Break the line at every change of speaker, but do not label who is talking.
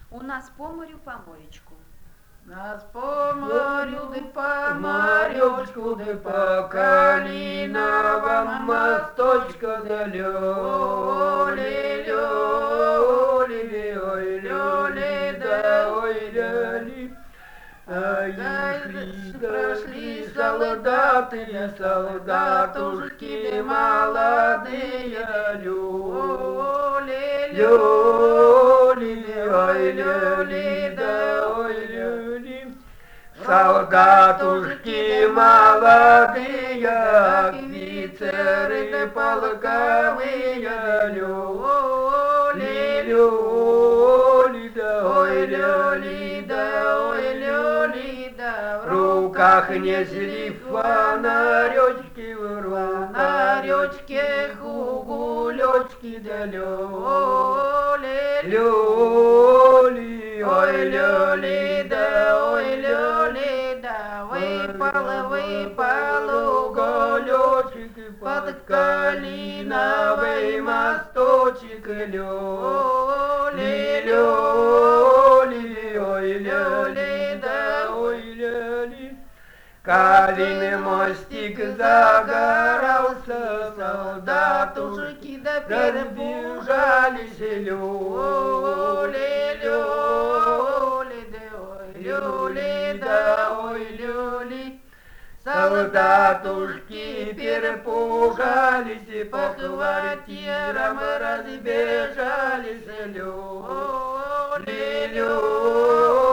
У нас по моречку.
Нас по морю, да по моречку, да по калиновому мосточку, да лёли, лёли, ой, лёли, да ой, лёли. Прошли солдаты, солдатушки молодые, лёли, лёли, ой, лёли, да ой, лёли. Солдатушки молодые, офицеры полковые, лёли, лёли, да ой, лёли, да ой, лёли, да. В руках несли фонарёчки, фонарёчки, уголёчки, да лёли, лёли, ой, лёли, да ой, лёли, да. Выпал уголёчек под калиновый мосточек, лёли, лёли, ой, лёли, да ой, лёли. Калин мостик загорался, солдатушки да перебежались, лёли, лёли, да ой, лёли, да ой, лёли. Солдатушки перепугались, по квартирам разбежались, лёли, лёли.